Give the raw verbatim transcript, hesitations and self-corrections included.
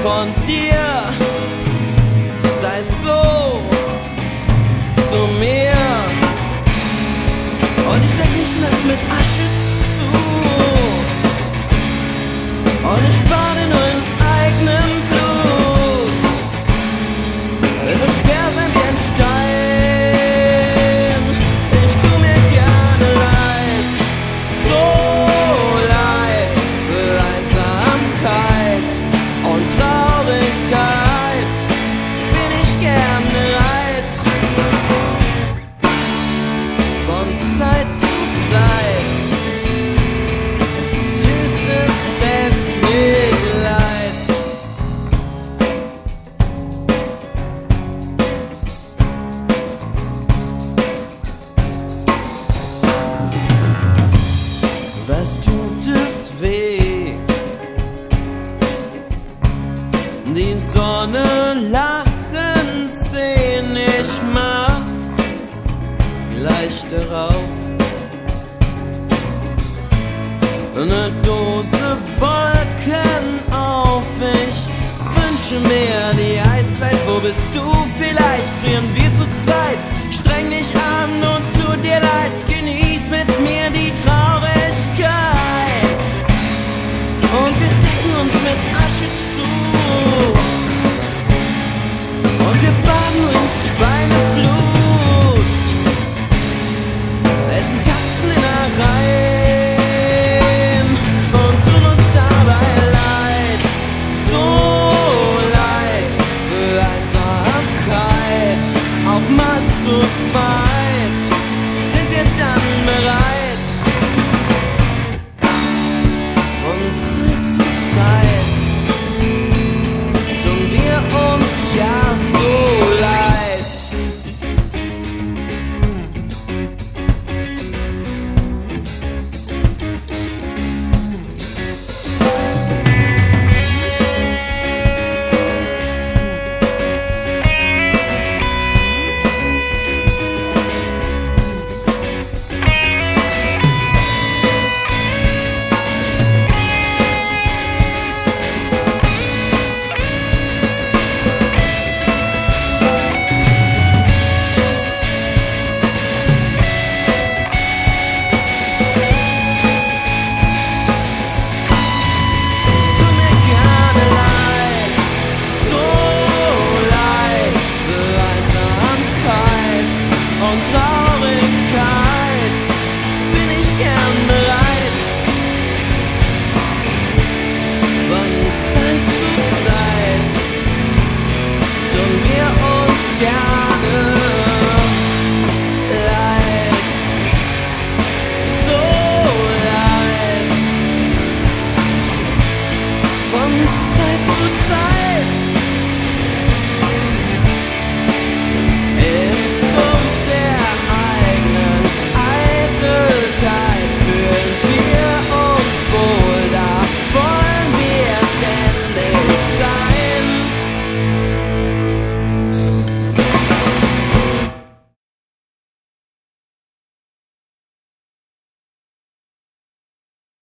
von dir, sei so zu mir. Und ich deck mich nachts mit Asche zu und ich bade nur in eigenem Blut. Will so schwer sein wie ein Stein, ich tu mir gerne leid, so leid für Einsamkeit und Traurigkeit, bin ich gern bereit, von Zeit zu Zeit, süßes Selbstmitleid. Was tut es weh? Die Sonne lachen sehen, ich mach gleich darauf eine Dose Wolken auf. Ich wünsche mir die Eiszeit, wo bist du? Vielleicht frieren wir zu zweit. Streng dich an und tu dir leid, genieß mit mir die Traurigkeit. Und wir decken uns mit Asche zu und wir baden nur in Schweineblut, essen Katzeninnereien und tun uns dabei leid, so leid für Einsamkeit. Auch mal zu zweit sind wir dann bereit, von Zeit zu Zeit tun wir uns ja so leid. Traurigkeit, bin ich gern bereit, von Zeit zu Zeit tun wir uns gerne leid, so leid, von Zeit zu Zeit.